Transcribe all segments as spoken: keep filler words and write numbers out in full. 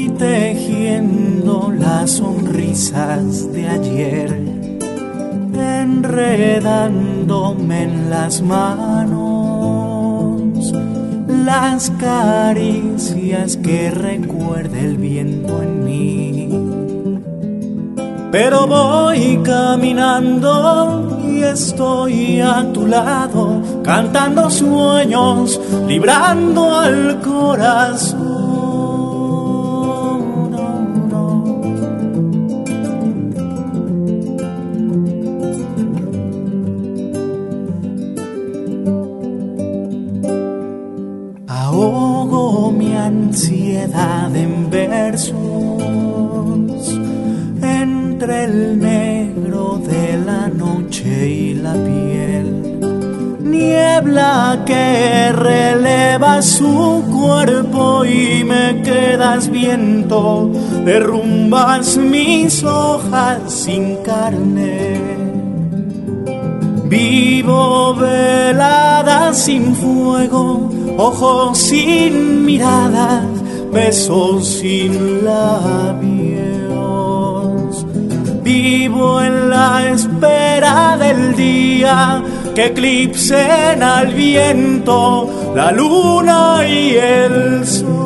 tejiendo las sonrisas de ayer, enredándome en las manos, las caricias que recuerda el viento en mí. Pero voy caminando y estoy a tu lado, cantando sueños, librando al corazón. Ahogo mi ansiedad en versos entre el negro de la noche y la piel, niebla que releva su cuerpo y me quedas viento, derrumbas mis hojas sin carne. Vivo velada sin fuego, ojos sin miradas, besos sin labios. Vivo en la espera del día que eclipsen al viento la luna y el sol.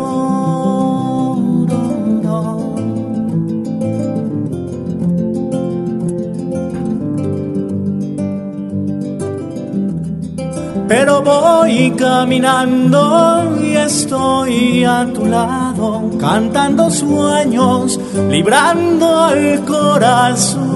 Pero voy caminando y estoy a tu lado, cantando sueños, librando al corazón.